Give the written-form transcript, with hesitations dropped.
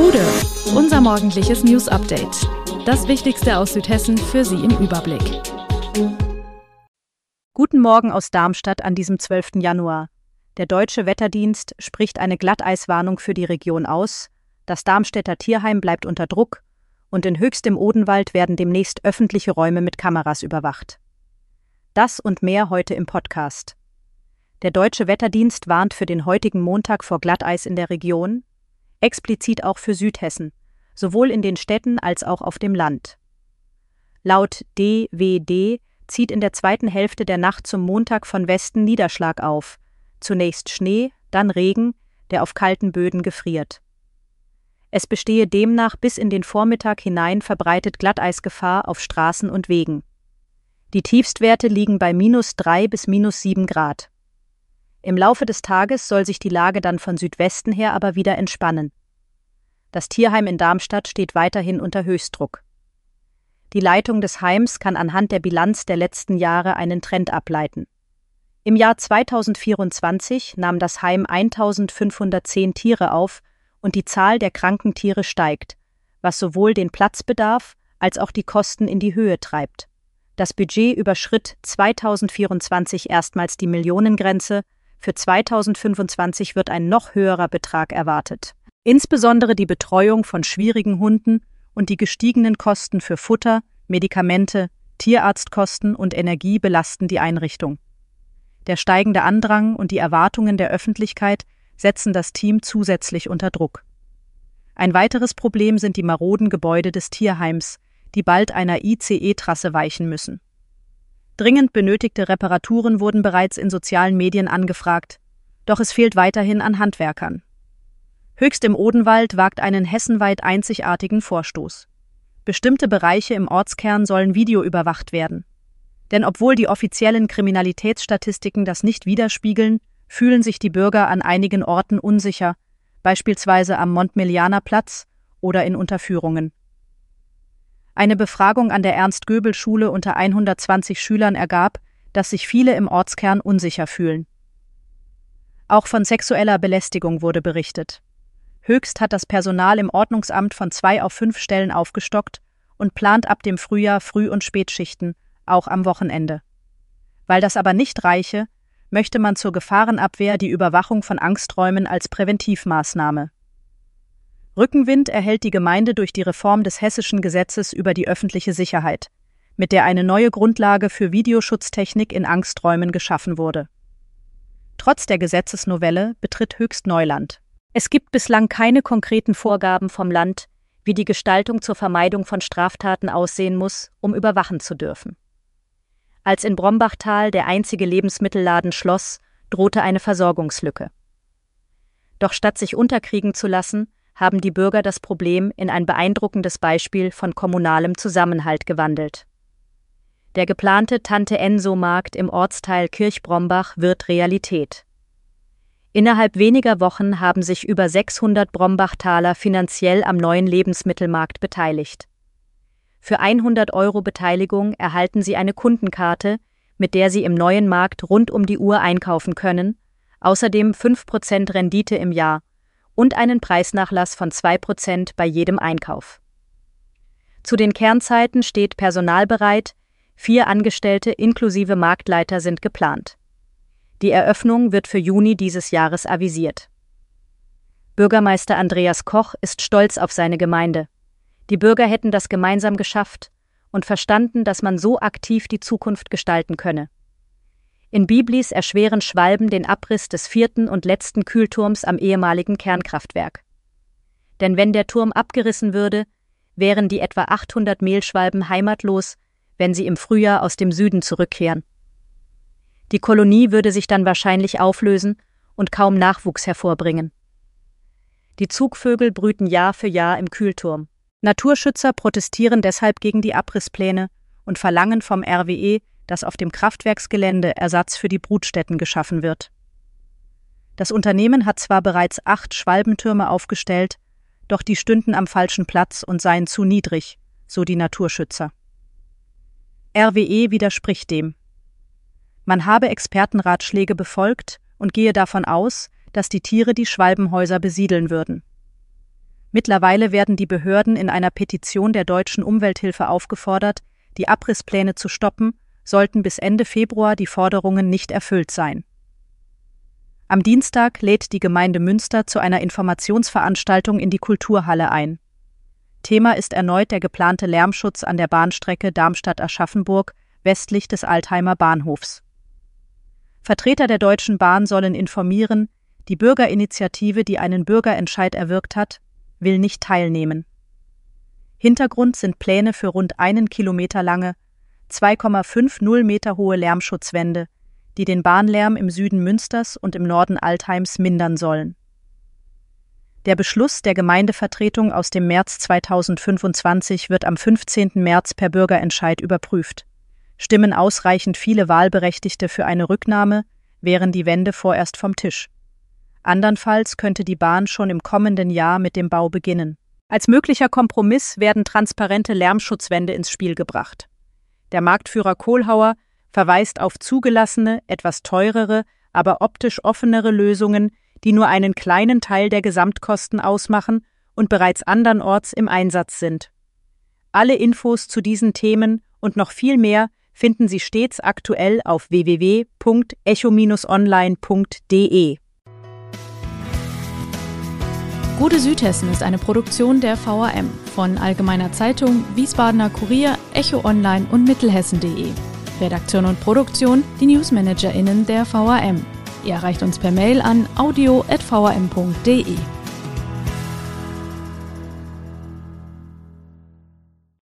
Bude, unser morgendliches News-Update. Das Wichtigste aus Südhessen für Sie im Überblick. Guten Morgen aus Darmstadt an diesem 12. Januar. Der Deutsche Wetterdienst spricht eine Glatteiswarnung für die Region aus, das Darmstädter Tierheim bleibt unter Druck und in Höchst im Odenwald werden demnächst öffentliche Räume mit Kameras überwacht. Das und mehr heute im Podcast. Der Deutsche Wetterdienst warnt für den heutigen Montag vor Glatteis in der Region, explizit auch für Südhessen, sowohl in den Städten als auch auf dem Land. Laut DWD zieht in der zweiten Hälfte der Nacht zum Montag von Westen Niederschlag auf, zunächst Schnee, dann Regen, der auf kalten Böden gefriert. Es bestehe demnach bis in den Vormittag hinein verbreitet Glatteisgefahr auf Straßen und Wegen. Die Tiefstwerte liegen bei -3 bis -7 Grad. Im Laufe des Tages soll sich die Lage dann von Südwesten her aber wieder entspannen. Das Tierheim in Darmstadt steht weiterhin unter Höchstdruck. Die Leitung des Heims kann anhand der Bilanz der letzten Jahre einen Trend ableiten. Im Jahr 2024 nahm das Heim 1510 Tiere auf und die Zahl der kranken Tiere steigt, was sowohl den Platzbedarf als auch die Kosten in die Höhe treibt. Das Budget überschritt 2024 erstmals die Millionengrenze. Für 2025 wird ein noch höherer Betrag erwartet. Insbesondere die Betreuung von schwierigen Hunden und die gestiegenen Kosten für Futter, Medikamente, Tierarztkosten und Energie belasten die Einrichtung. Der steigende Andrang und die Erwartungen der Öffentlichkeit setzen das Team zusätzlich unter Druck. Ein weiteres Problem sind die maroden Gebäude des Tierheims, die bald einer ICE-Trasse weichen müssen. Dringend benötigte Reparaturen wurden bereits in sozialen Medien angefragt, doch es fehlt weiterhin an Handwerkern. Höchst im Odenwald wagt einen hessenweit einzigartigen Vorstoß. Bestimmte Bereiche im Ortskern sollen videoüberwacht werden. Denn obwohl die offiziellen Kriminalitätsstatistiken das nicht widerspiegeln, fühlen sich die Bürger an einigen Orten unsicher, beispielsweise am Montmelianer-Platz oder in Unterführungen. Eine Befragung an der Ernst-Göbel-Schule unter 120 Schülern ergab, dass sich viele im Ortskern unsicher fühlen. Auch von sexueller Belästigung wurde berichtet. Höchst hat das Personal im Ordnungsamt von 2 auf 5 Stellen aufgestockt und plant ab dem Frühjahr Früh- und Spätschichten, auch am Wochenende. Weil das aber nicht reiche, möchte man zur Gefahrenabwehr die Überwachung von Angsträumen als Präventivmaßnahme. Rückenwind erhält die Gemeinde durch die Reform des Hessischen Gesetzes über die öffentliche Sicherheit, mit der eine neue Grundlage für Videoschutztechnik in Angsträumen geschaffen wurde. Trotz der Gesetzesnovelle betritt Höchst Neuland. Es gibt bislang keine konkreten Vorgaben vom Land, wie die Gestaltung zur Vermeidung von Straftaten aussehen muss, um überwachen zu dürfen. Als in Brombachtal der einzige Lebensmittelladen schloss, drohte eine Versorgungslücke. Doch statt sich unterkriegen zu lassen, haben die Bürger das Problem in ein beeindruckendes Beispiel von kommunalem Zusammenhalt gewandelt. Der geplante Tante-Enso-Markt im Ortsteil Kirchbrombach wird Realität. Innerhalb weniger Wochen haben sich über 600 Brombachtaler finanziell am neuen Lebensmittelmarkt beteiligt. Für 100 € Beteiligung erhalten sie eine Kundenkarte, mit der sie im neuen Markt rund um die Uhr einkaufen können, außerdem 5% Rendite im Jahr und einen Preisnachlass von 2% bei jedem Einkauf. Zu den Kernzeiten steht Personal bereit, 4 Angestellte inklusive Marktleiter sind geplant. Die Eröffnung wird für Juni dieses Jahres avisiert. Bürgermeister Andreas Koch ist stolz auf seine Gemeinde. Die Bürger hätten das gemeinsam geschafft und verstanden, dass man so aktiv die Zukunft gestalten könne. In Biblis erschweren Schwalben den Abriss des 4. und letzten Kühlturms am ehemaligen Kernkraftwerk. Denn wenn der Turm abgerissen würde, wären die etwa 800 Mehlschwalben heimatlos, wenn sie im Frühjahr aus dem Süden zurückkehren. Die Kolonie würde sich dann wahrscheinlich auflösen und kaum Nachwuchs hervorbringen. Die Zugvögel brüten Jahr für Jahr im Kühlturm. Naturschützer protestieren deshalb gegen die Abrisspläne und verlangen vom RWE, dass auf dem Kraftwerksgelände Ersatz für die Brutstätten geschaffen wird. Das Unternehmen hat zwar bereits 8 Schwalbentürme aufgestellt, doch die stünden am falschen Platz und seien zu niedrig, so die Naturschützer. RWE widerspricht dem. Man habe Expertenratschläge befolgt und gehe davon aus, dass die Tiere die Schwalbenhäuser besiedeln würden. Mittlerweile werden die Behörden in einer Petition der Deutschen Umwelthilfe aufgefordert, die Abrisspläne zu stoppen, sollten bis Ende Februar die Forderungen nicht erfüllt sein. Am Dienstag lädt die Gemeinde Münster zu einer Informationsveranstaltung in die Kulturhalle ein. Thema ist erneut der geplante Lärmschutz an der Bahnstrecke Darmstadt-Aschaffenburg westlich des Altheimer Bahnhofs. Vertreter der Deutschen Bahn sollen informieren, die Bürgerinitiative, die einen Bürgerentscheid erwirkt hat, will nicht teilnehmen. Hintergrund sind Pläne für rund 1 Kilometer lange, 2,50 Meter hohe Lärmschutzwände, die den Bahnlärm im Süden Münsters und im Norden Altheims mindern sollen. Der Beschluss der Gemeindevertretung aus dem März 2025 wird am 15. März per Bürgerentscheid überprüft. Stimmen ausreichend viele Wahlberechtigte für eine Rücknahme, wären die Wände vorerst vom Tisch. Andernfalls könnte die Bahn schon im kommenden Jahr mit dem Bau beginnen. Als möglicher Kompromiss werden transparente Lärmschutzwände ins Spiel gebracht. Der Marktführer Kohlhauer verweist auf zugelassene, etwas teurere, aber optisch offenere Lösungen, die nur einen kleinen Teil der Gesamtkosten ausmachen und bereits andernorts im Einsatz sind. Alle Infos zu diesen Themen und noch viel mehr finden Sie stets aktuell auf www.echo-online.de. Gute Südhessen ist eine Produktion der VRM von Allgemeiner Zeitung, Wiesbadener Kurier, Echo Online und Mittelhessen.de. Redaktion und Produktion, die NewsmanagerInnen der VRM. Ihr erreicht uns per Mail an audio@vrm.de.